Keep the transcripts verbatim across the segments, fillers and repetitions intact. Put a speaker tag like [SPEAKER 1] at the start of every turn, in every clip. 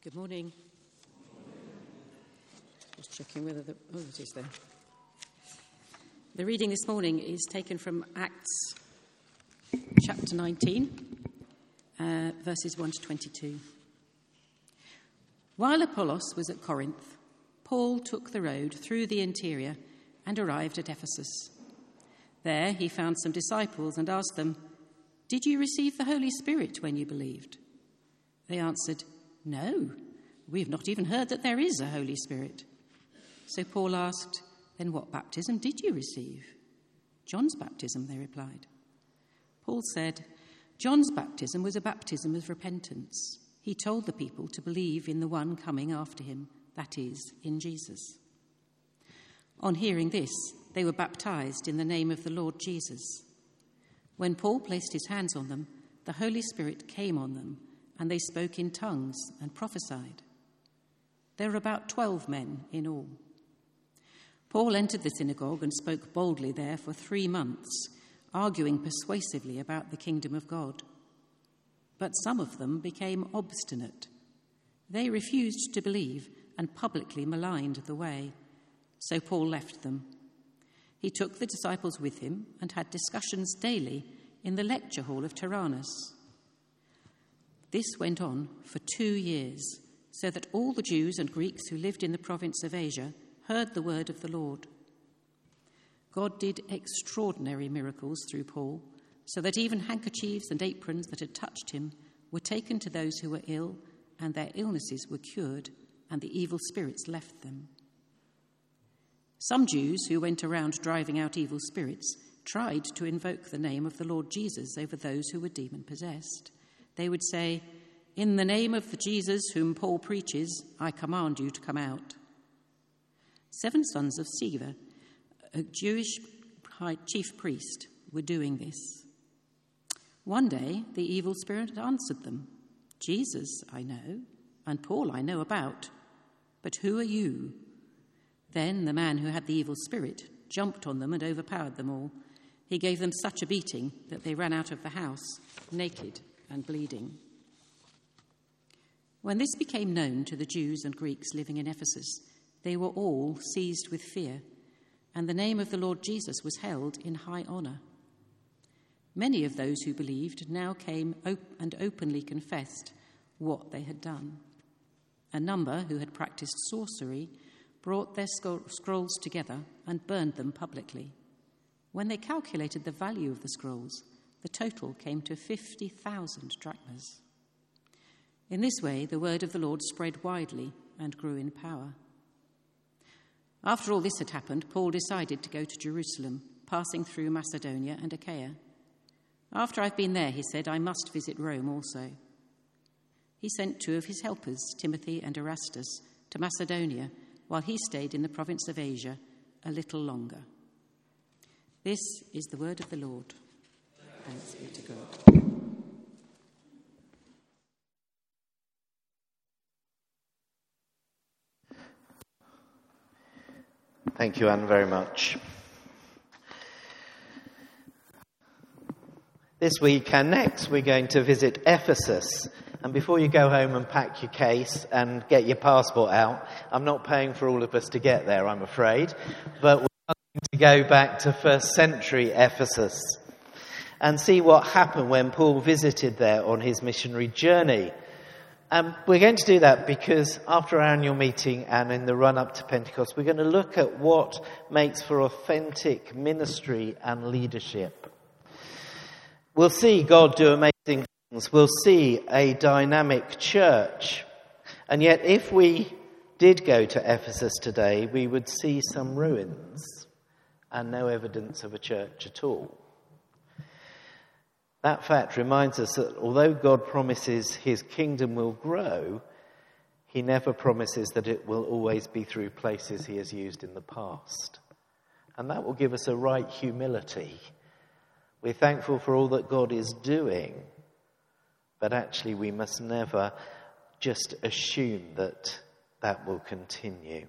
[SPEAKER 1] Good morning. Just checking whether the... Oh, it is there. The reading this morning is taken from Acts chapter nineteen, uh, verses one to twenty-two. While Apollos was at Corinth, Paul took the road through the interior and arrived at Ephesus. There he found some disciples and asked them, "Did you receive the Holy Spirit when you believed?" They answered, "No, we've not even heard that there is a Holy Spirit." So Paul asked, "Then what baptism did you receive?" "John's baptism," they replied. Paul said, "John's baptism was a baptism of repentance. He told the people to believe in the one coming after him, that is, in Jesus." On hearing this, they were baptized in the name of the Lord Jesus. When Paul placed his hands on them, the Holy Spirit came on them, and they spoke in tongues and prophesied. There were about twelve men in all. Paul entered the synagogue and spoke boldly there for three months, arguing persuasively about the kingdom of God. But some of them became obstinate. They refused to believe and publicly maligned the way. So Paul left them. He took the disciples with him and had discussions daily in the lecture hall of Tyrannus. This went on for two years, so that all the Jews and Greeks who lived in the province of Asia heard the word of the Lord. God did extraordinary miracles through Paul, so that even handkerchiefs and aprons that had touched him were taken to those who were ill, and their illnesses were cured, and the evil spirits left them. Some Jews who went around driving out evil spirits tried to invoke the name of the Lord Jesus over those who were demon-possessed. They would say, "In the name of the Jesus whom Paul preaches, I command you to come out." Seven sons of Sceva, a Jewish high chief priest, were doing this. One day, the evil spirit answered them, "Jesus I know, and Paul I know about, but who are you?" Then the man who had the evil spirit jumped on them and overpowered them all. He gave them such a beating that they ran out of the house, naked and bleeding. When this became known to the Jews and Greeks living in Ephesus, they were all seized with fear, and the name of the Lord Jesus was held in high honor. Many of those who believed now came op- and openly confessed what they had done. A number who had practiced sorcery brought their scrolls together and burned them publicly. When they calculated the value of the scrolls, the total came to fifty thousand drachmas. In this way, the word of the Lord spread widely and grew in power. After all this had happened, Paul decided to go to Jerusalem, passing through Macedonia and Achaia. "After I've been there," he said, "I must visit Rome also." He sent two of his helpers, Timothy and Erastus, to Macedonia, while he stayed in the province of Asia a little longer. This is the word of the Lord. Thanks be to God.
[SPEAKER 2] Thank you, Anne, very much. This week and next, we're going to visit Ephesus. And before you go home and pack your case and get your passport out, I'm not paying for all of us to get there, I'm afraid. But we're going to go back to first century Ephesus and see what happened when Paul visited there on his missionary journey. And we're going to do that because after our annual meeting and in the run-up to Pentecost, we're going to look at what makes for authentic ministry and leadership. We'll see God do amazing things. We'll see a dynamic church. And yet, if we did go to Ephesus today, we would see some ruins and no evidence of a church at all. That fact reminds us that although God promises his kingdom will grow, he never promises that it will always be through places he has used in the past. And that will give us a right humility. We're thankful for all that God is doing, but actually we must never just assume that that will continue.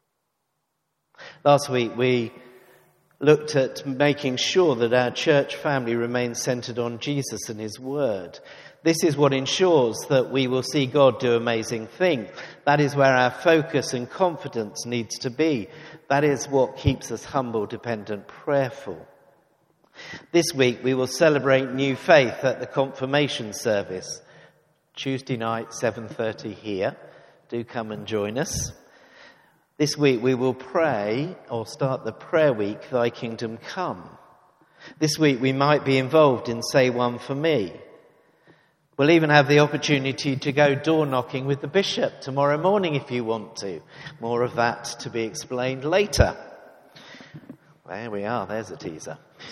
[SPEAKER 2] Last week we looked at making sure that our church family remains centred on Jesus and his word. This is what ensures that we will see God do amazing things. That is where our focus and confidence needs to be. That is what keeps us humble, dependent, prayerful. This week we will celebrate new faith at the confirmation service. Tuesday night, seven thirty here. Do come and join us. This week we will pray, or start the prayer week, Thy Kingdom Come. This week we might be involved in Say One For Me. We'll even have the opportunity to go door knocking with the bishop tomorrow morning if you want to. More of that to be explained later. There we are, there's a teaser.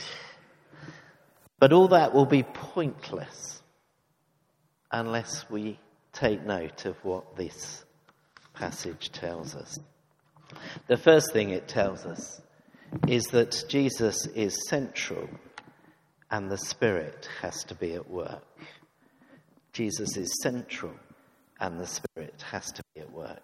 [SPEAKER 2] But all that will be pointless unless we take note of what this passage tells us. The first thing it tells us is that Jesus is central and the Spirit has to be at work. Jesus is central and the Spirit has to be at work.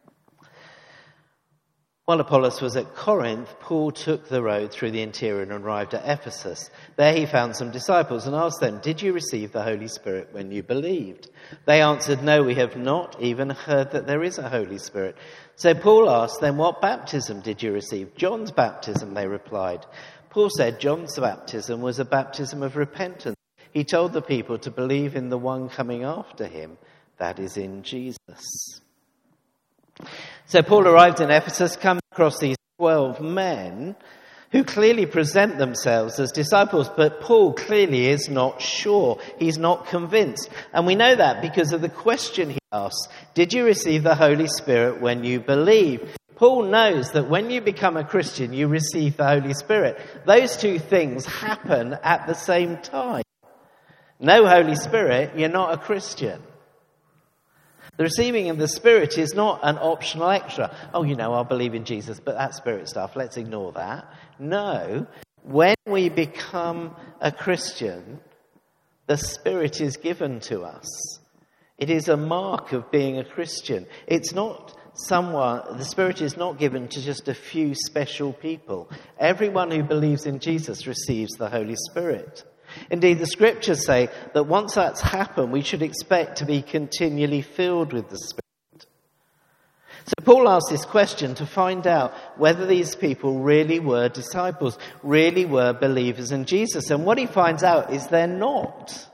[SPEAKER 2] While Apollos was at Corinth, Paul took the road through the interior and arrived at Ephesus. There he found some disciples and asked them, "Did you receive the Holy Spirit when you believed?" They answered, "No, we have not even heard that there is a Holy Spirit." So Paul asked them, "What baptism did you receive?" "John's baptism," they replied. Paul said John's baptism was a baptism of repentance. He told the people to believe in the one coming after him, that is, in Jesus. So Paul arrived in Ephesus, comes across these twelve men who clearly present themselves as disciples, but Paul clearly is not sure. He's not convinced. And we know that because of the question he asks, "Did you receive the Holy Spirit when you believe?" Paul knows that when you become a Christian, you receive the Holy Spirit. Those two things happen at the same time. No Holy Spirit, you're not a Christian. The receiving of the Spirit is not an optional extra. Oh, you know, I'll believe in Jesus, but that Spirit stuff, let's ignore that. No, when we become a Christian, the Spirit is given to us. It is a mark of being a Christian. It's not someone, the Spirit is not given to just a few special people. Everyone who believes in Jesus receives the Holy Spirit. Indeed, the scriptures say that once that's happened, we should expect to be continually filled with the Spirit. So Paul asked this question to find out whether these people really were disciples, really were believers in Jesus. And what he finds out is they're not.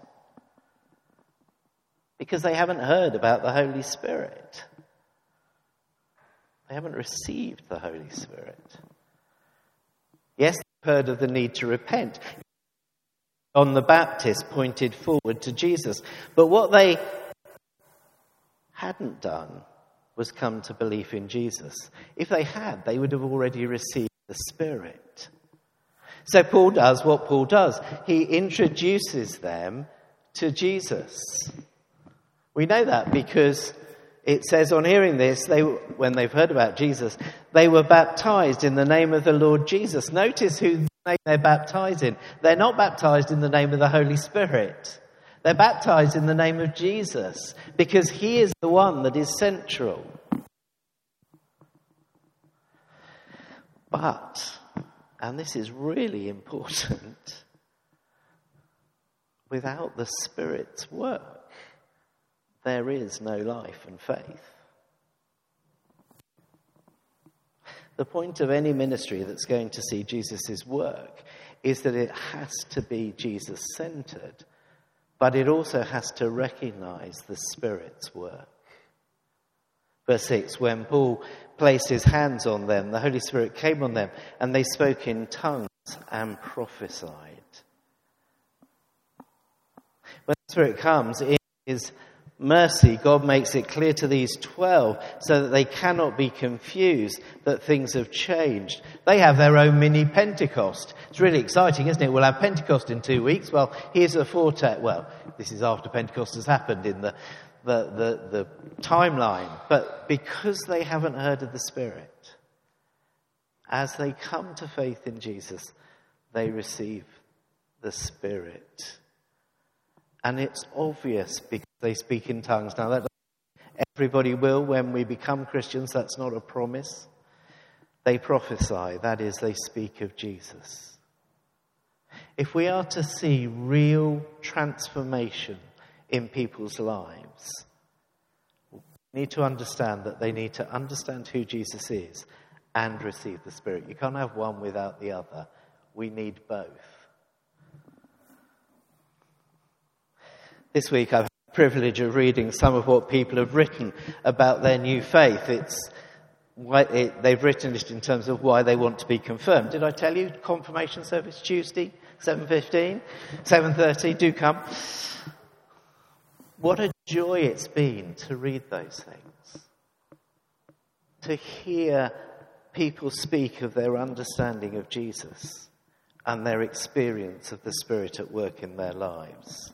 [SPEAKER 2] Because they haven't heard about the Holy Spirit. They haven't received the Holy Spirit. Yes, they've heard of the need to repent. John the Baptist pointed forward to Jesus. But what they hadn't done was come to belief in Jesus. If they had, they would have already received the Spirit. So Paul does what Paul does. He introduces them to Jesus. We know that because it says on hearing this, they, when they've heard about Jesus, they were baptized in the name of the Lord Jesus. Notice who name they're baptized in. They're not baptized in the name of the Holy Spirit. They're baptized in the name of Jesus because he is the one that is central. But, and this is really important, without the Spirit's work, there is no life and faith. The point of any ministry that's going to see Jesus' work is that it has to be Jesus-centered, but it also has to recognize the Spirit's work. Verse six, when Paul placed his hands on them, the Holy Spirit came on them, and they spoke in tongues and prophesied. When the Spirit comes, in his mercy, God makes it clear to these twelve so that they cannot be confused that things have changed. They have their own mini Pentecost. It's really exciting, isn't it? We'll have Pentecost in two weeks. Well, here's a foretaste. Well, this is after Pentecost has happened in the, the, the, the timeline. But because they haven't heard of the Spirit, as they come to faith in Jesus, they receive the Spirit. And it's obvious because they speak in tongues. Now, that everybody will when we become Christians. That's not a promise. They prophesy. That is, they speak of Jesus. If we are to see real transformation in people's lives, we need to understand that they need to understand who Jesus is and receive the Spirit. You can't have one without the other. We need both. This week I've had the privilege of reading some of what people have written about their new faith. It's why it, they've written it in terms of why they want to be confirmed. Did I tell you? Confirmation service Tuesday, seven fifteen, seven thirty. Do come. What a joy it's been to read those things. To hear people speak of their understanding of Jesus and their experience of the Spirit at work in their lives.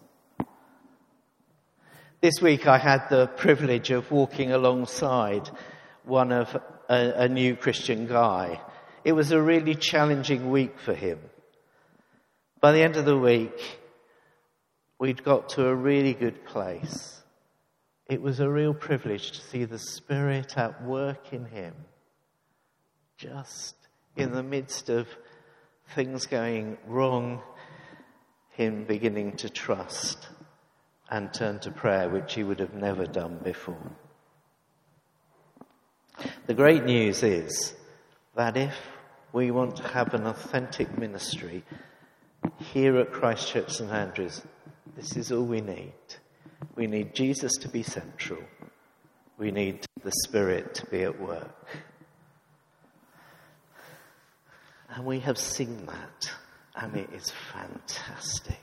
[SPEAKER 2] This week I had the privilege of walking alongside one of a, a new Christian guy. It was a really challenging week for him. By the end of the week, we'd got to a really good place. It was a real privilege to see the Spirit at work in him, just in the midst of things going wrong, him beginning to trust and turn to prayer, which he would have never done before. The great news is that if we want to have an authentic ministry here at Christ Church St Andrews, this is all we need. We need Jesus to be central. We need the Spirit to be at work. And we have seen that, and it is fantastic.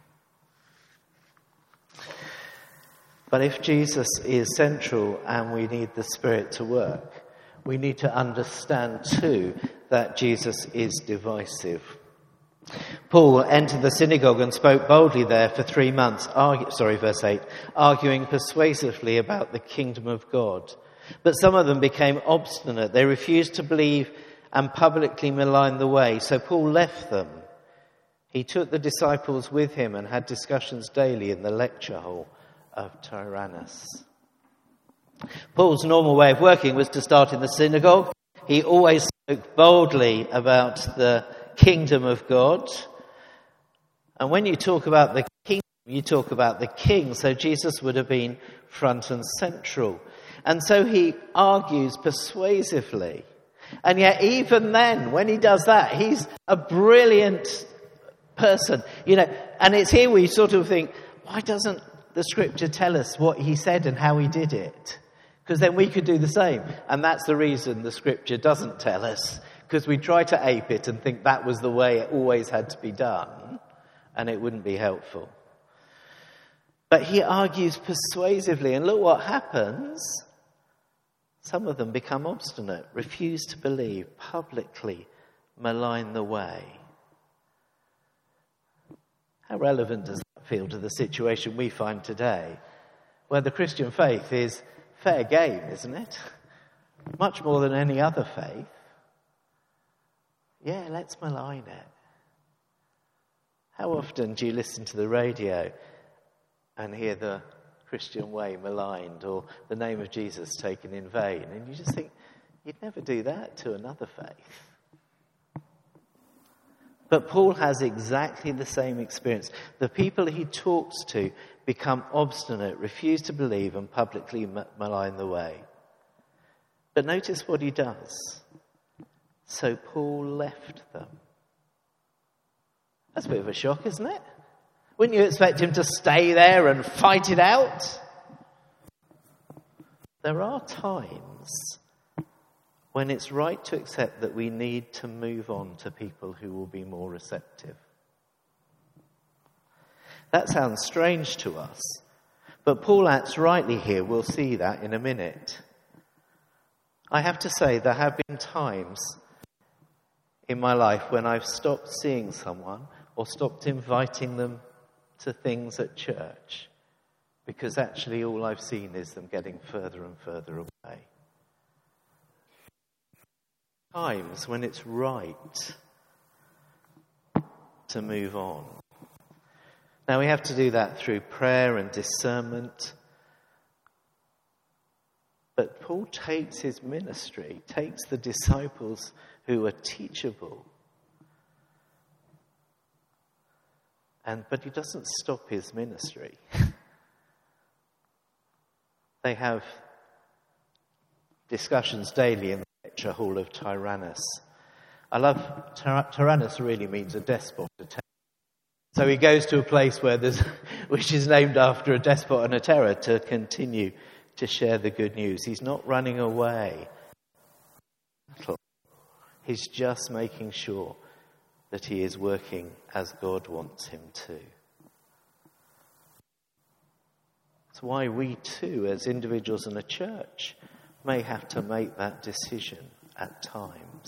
[SPEAKER 2] But if Jesus is central and we need the Spirit to work, we need to understand too that Jesus is divisive. Paul entered the synagogue and spoke boldly there for three months, argue, sorry, verse eight, arguing persuasively about the kingdom of God. But some of them became obstinate. They refused to believe and publicly maligned the way. So Paul left them. He took the disciples with him and had discussions daily in the lecture hall of Tyrannus. Paul's normal way of working was to start in the synagogue. He always spoke boldly about the kingdom of God. And when you talk about the kingdom, you talk about the king. So Jesus would have been front and central. And so he argues persuasively. And yet even then, when he does that, he's a brilliant person. You know, and it's here where you sort of think, why doesn't the scripture tell us what he said and how he did it? Because then we could do the same. And that's the reason the scripture doesn't tell us. Because we try to ape it and think that was the way it always had to be done. And it wouldn't be helpful. But he argues persuasively. And look what happens. Some of them become obstinate, refuse to believe, publicly malign the way. How relevant does that feel to the situation we find today, where the Christian faith is fair game, isn't it? Much more than any other faith. Yeah, let's malign it. How often do you listen to the radio and hear the Christian way maligned or the name of Jesus taken in vain? And you just think, you'd never do that to another faith. But Paul has exactly the same experience. The people he talks to become obstinate, refuse to believe, and publicly malign the way. But notice what he does. So Paul left them. That's a bit of a shock, isn't it? Wouldn't you expect him to stay there and fight it out? There are times when it's right to accept that we need to move on to people who will be more receptive. That sounds strange to us, but Paul acts rightly here. We'll see that in a minute. I have to say there have been times in my life when I've stopped seeing someone or stopped inviting them to things at church because actually all I've seen is them getting further and further away. Times when it's right to move on. Now we have to do that through prayer and discernment. But Paul takes his ministry, takes the disciples who are teachable, and but he doesn't stop his ministry. They have discussions daily in the lecture hall of Tyrannus. I love, Tyr- Tyrannus really means a despot. A ter- so he goes to a place where there's, which is named after a despot and a terror to continue to share the good news. He's not running away. He's just making sure that he is working as God wants him to. That's why we too, as individuals in a church, may have to make that decision at times.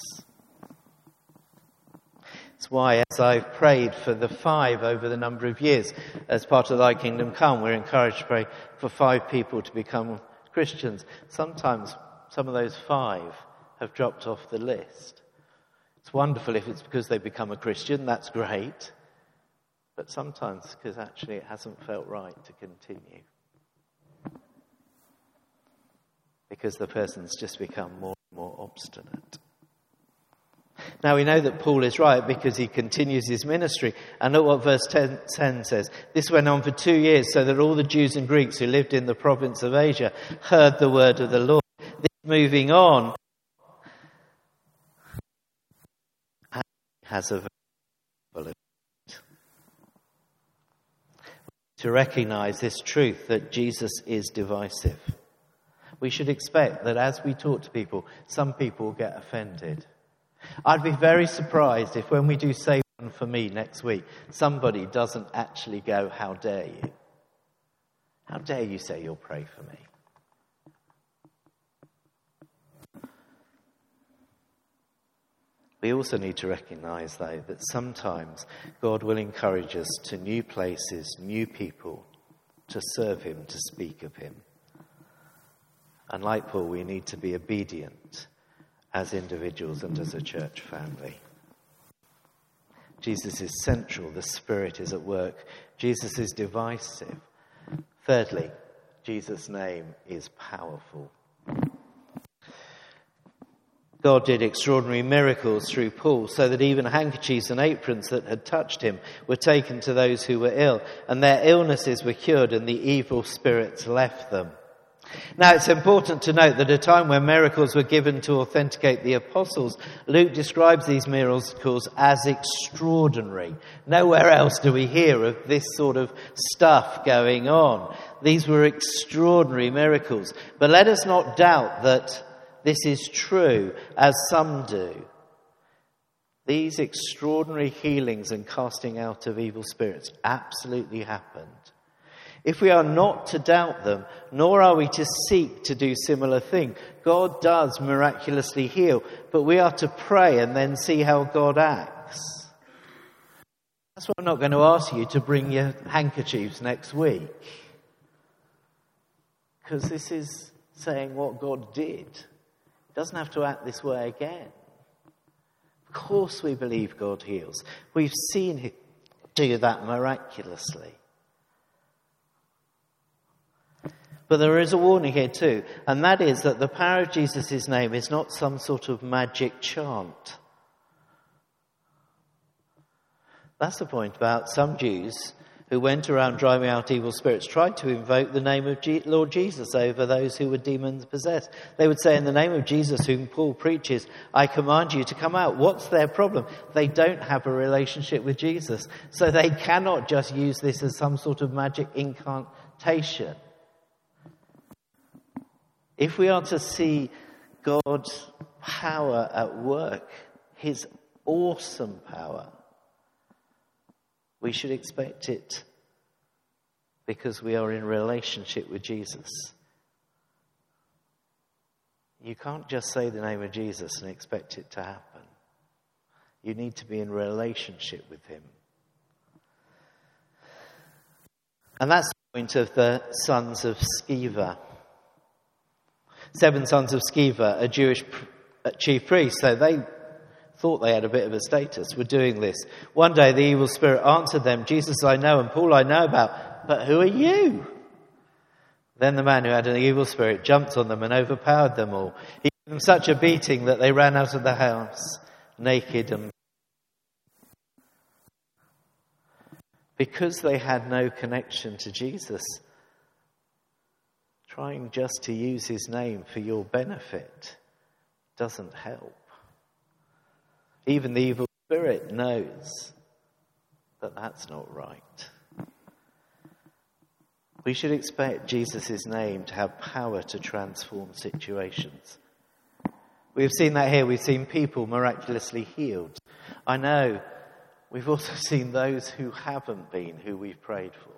[SPEAKER 2] It's why, as I've prayed for the five over the number of years, as part of Thy Kingdom Come, we're encouraged to pray for five people to become Christians. Sometimes some of those five have dropped off the list. It's wonderful if it's because they become a Christian, that's great. But sometimes because actually it hasn't felt right to continue. Because the person's just become more and more obstinate. Now we know that Paul is right because he continues his ministry. And look what verse ten, ten says. This went on for two years so that all the Jews and Greeks who lived in the province of Asia heard the word of the Lord. This moving on has a very to recognize this truth that Jesus is divisive. We should expect that as we talk to people, some people will get offended. I'd be very surprised if when we do Say One For Me next week, somebody doesn't actually go, how dare you? How dare you say you'll pray for me? We also need to recognise, though, that sometimes God will encourage us to new places, new people, to serve him, to speak of him. And like Paul, we need to be obedient as individuals and as a church family. Jesus is central. The Spirit is at work. Jesus is divisive. Thirdly, Jesus' name is powerful. God did extraordinary miracles through Paul so that even handkerchiefs and aprons that had touched him were taken to those who were ill, and their illnesses were cured and the evil spirits left them. Now, it's important to note that at a time when miracles were given to authenticate the apostles, Luke describes these miracles as extraordinary. Nowhere else do we hear of this sort of stuff going on. These were extraordinary miracles. But let us not doubt that this is true, as some do. These extraordinary healings and casting out of evil spirits absolutely happened. If we are not to doubt them, nor are we to seek to do similar things. God does miraculously heal, but we are to pray and then see how God acts. That's why I'm not going to ask you to bring your handkerchiefs next week. Because this is saying what God did. He doesn't have to act this way again. Of course we believe God heals. We've seen him do that miraculously. But there is a warning here too, and that is that the power of Jesus' name is not some sort of magic chant. That's the point about some Jews who went around driving out evil spirits, tried to invoke the name of G- Lord Jesus over those who were demons possessed. They would say, in the name of Jesus, whom Paul preaches, I command you to come out. What's their problem? They don't have a relationship with Jesus, so they cannot just use this as some sort of magic incantation. If we are to see God's power at work, his awesome power, we should expect it because we are in relationship with Jesus. You can't just say the name of Jesus and expect it to happen. You need to be in relationship with him. And that's the point of the sons of Sceva. Seven sons of Sceva, a Jewish chief priest, so they thought they had a bit of a status, were doing this. One day the evil spirit answered them, Jesus I know and Paul I know about, but who are you? Then the man who had an evil spirit jumped on them and overpowered them all. He gave them such a beating that they ran out of the house, naked and because they had no connection to Jesus. trying just to use his name for your benefit doesn't help. Even the evil spirit knows that that's not right. We should expect Jesus' name to have power to transform situations. We've seen that here. We've seen people miraculously healed. I know we've also seen those who haven't been, who we've prayed for.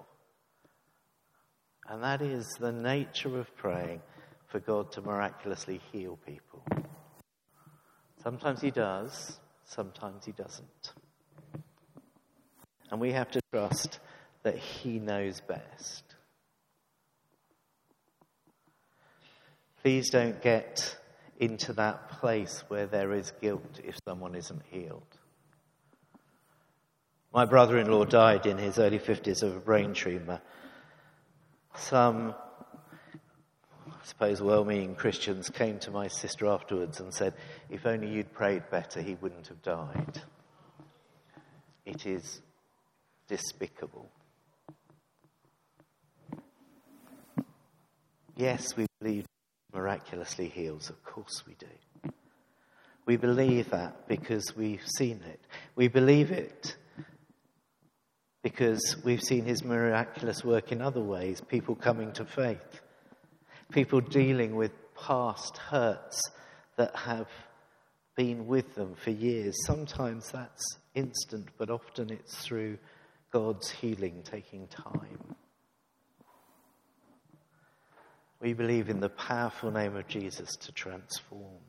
[SPEAKER 2] And that is the nature of praying for God to miraculously heal people. Sometimes he does, sometimes he doesn't. And we have to trust that he knows best. Please don't get into that place where there is guilt if someone isn't healed. My brother-in-law died in his early fifties of a brain tumour. Some, I suppose, well-meaning Christians came to my sister afterwards and said, if only you'd prayed better, he wouldn't have died. It is despicable. Yes, we believe miraculously heals. Of course we do. We believe that because we've seen it. We believe it because we've seen his miraculous work in other ways. People coming to faith. People dealing with past hurts that have been with them for years. Sometimes that's instant, but often it's through God's healing taking time. We believe in the powerful name of Jesus to transform.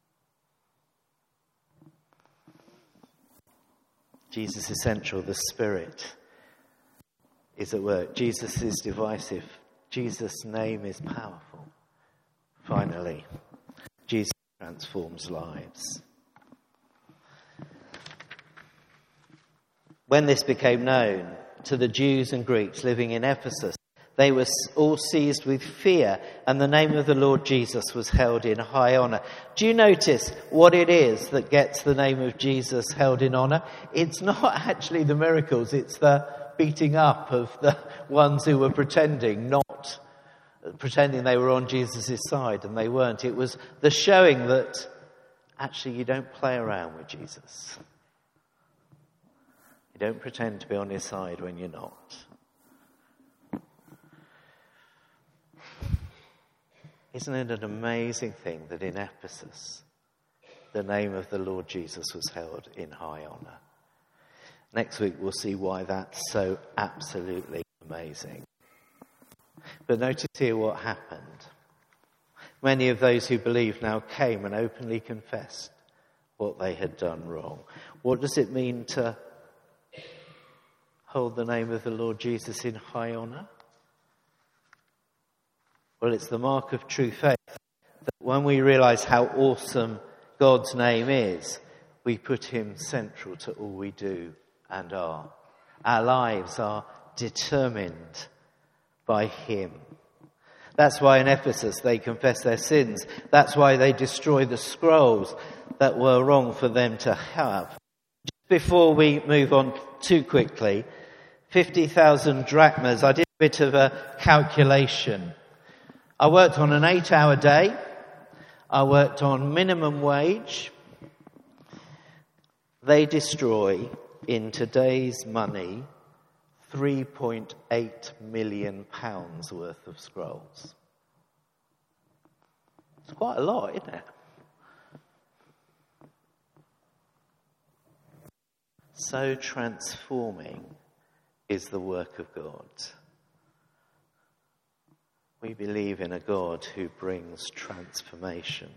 [SPEAKER 2] Jesus is central. The Spirit is at work. Jesus is divisive. Jesus' name is powerful. Finally, Jesus transforms lives. When this became known to the Jews and Greeks living in Ephesus, they were all seized with fear, and the name of the Lord Jesus was held in high honour. Do you notice what it is that gets the name of Jesus held in honour? It's not actually the miracles, it's the beating up of the ones who were pretending, not pretending they were on Jesus' side, and they weren't. It was the showing that actually you don't play around with Jesus. You don't pretend to be on his side when you're not. Isn't it an amazing thing that in Ephesus, the name of the Lord Jesus was held in high honour? Next week we'll see why that's so absolutely amazing. But notice here what happened. Many of those who believed now came and openly confessed what they had done wrong. What does it mean to hold the name of the Lord Jesus in high honour? Well, it's the mark of true faith that when we realise how awesome God's name is, we put him central to all we do and are. Our lives are determined by him. That's why in Ephesus they confess their sins. That's why they destroy the scrolls that were wrong for them to have. Just before we move on too quickly, fifty thousand drachmas. I did a bit of a calculation. I worked on an eight-hour day. I worked on minimum wage. They destroy, in today's money, three point eight million pounds worth of scrolls. It's quite a lot, isn't it? So transforming is the work of God. We believe in a God who brings transformations.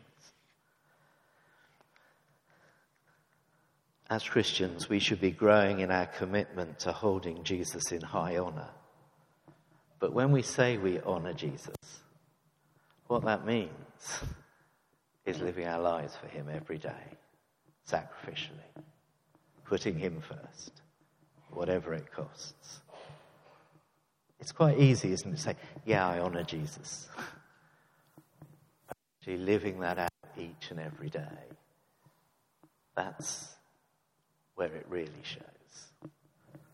[SPEAKER 2] As Christians, we should be growing in our commitment to holding Jesus in high honour. But when we say we honour Jesus, what that means is living our lives for him every day, sacrificially, putting him first, whatever it costs. It's quite easy, isn't it, to say, yeah, I honour Jesus. But actually living that out each and every day, that's where it really shows.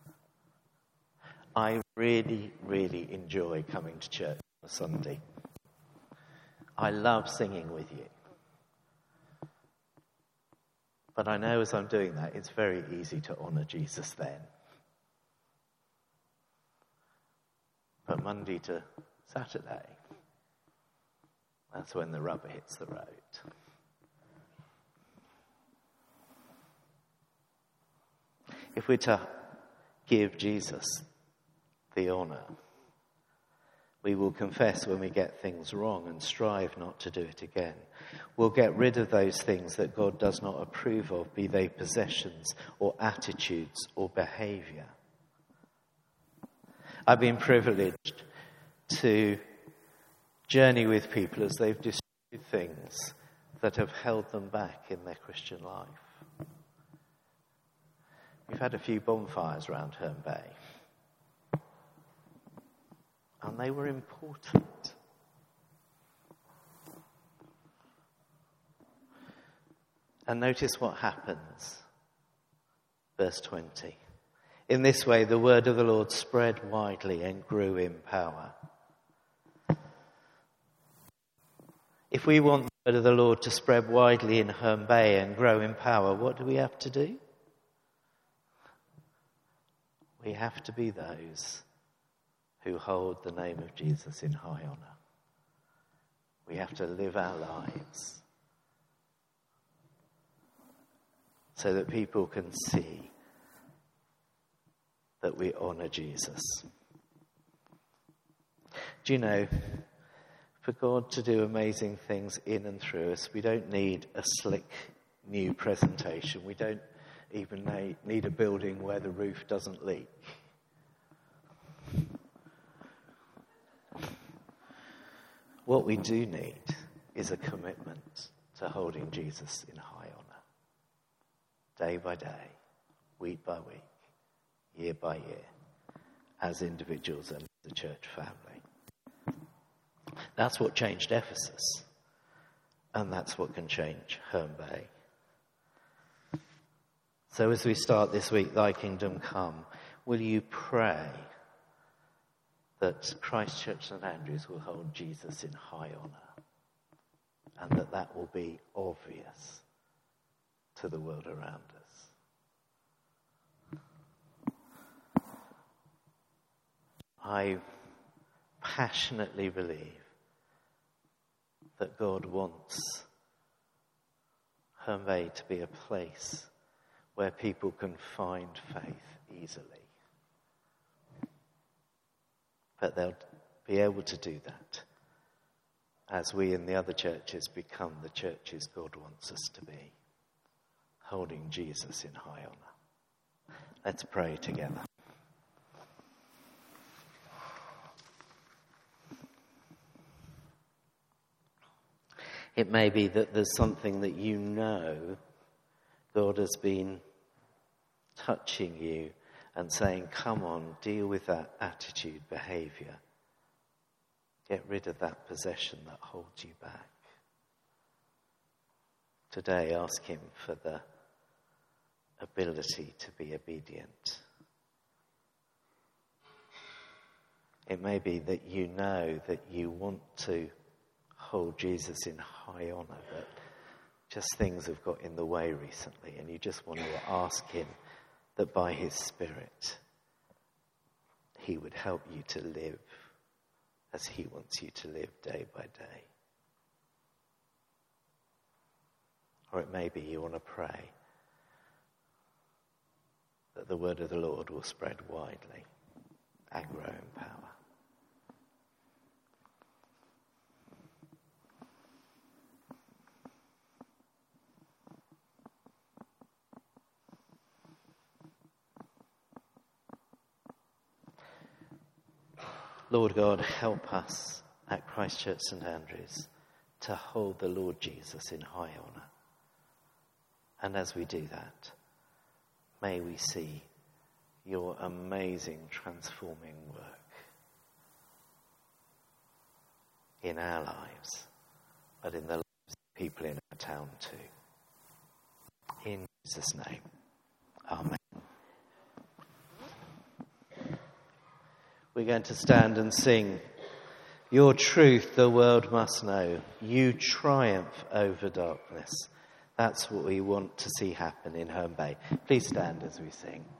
[SPEAKER 2] I really, really enjoy coming to church on a Sunday. I love singing with you. But I know as I'm doing that, it's very easy to honour Jesus then. But Monday to Saturday, that's when the rubber hits the road. If we're to give Jesus the honour, we will confess when we get things wrong and strive not to do it again. We'll get rid of those things that God does not approve of, be they possessions or attitudes or behaviour. I've been privileged to journey with people as they've destroyed things that have held them back in their Christian life. We've had a few bonfires around Herne Bay. And they were important. And notice what happens. Verse twenty. In this way, the word of the Lord spread widely and grew in power. If we want the word of the Lord to spread widely in Herne Bay and grow in power, what do we have to do? We have to be those who hold the name of Jesus in high honour. We have to live our lives so that people can see that we honour Jesus. Do you know, for God to do amazing things in and through us, we don't need a slick new presentation. We don't even need a building where the roof doesn't leak. What we do need is a commitment to holding Jesus in high honour, day by day, week by week, year by year, as individuals and the church family. That's what changed Ephesus, and that's what can change Herne Bay. So as we start this week, Thy Kingdom Come, will you pray that Christ Church St Andrews will hold Jesus in high honour, and that that will be obvious to the world around us. I passionately believe that God wants Herne Bay to be a place where people can find faith easily. But they'll be able to do that as we in the other churches become the churches God wants us to be, holding Jesus in high honour. Let's pray together. It may be that there's something that you know God has been touching you and saying, come on, deal with that attitude, behaviour. Get rid of that possession that holds you back. Today, ask Him for the ability to be obedient. It may be that you know that you want to hold Jesus in high honour, but just things have got in the way recently, and you just want to ask Him that by His Spirit, He would help you to live as He wants you to live day by day. Or it may be you want to pray that the word of the Lord will spread widely and grow in power. Lord God, help us at Christ Church St Andrews to hold the Lord Jesus in high honour. And as we do that, may we see your amazing transforming work in our lives, but in the lives of people in our town too. In Jesus' name, amen. We're going to stand and sing Your truth the world must know. You triumph over darkness. That's what we want to see happen in Herne Bay. Please stand as we sing.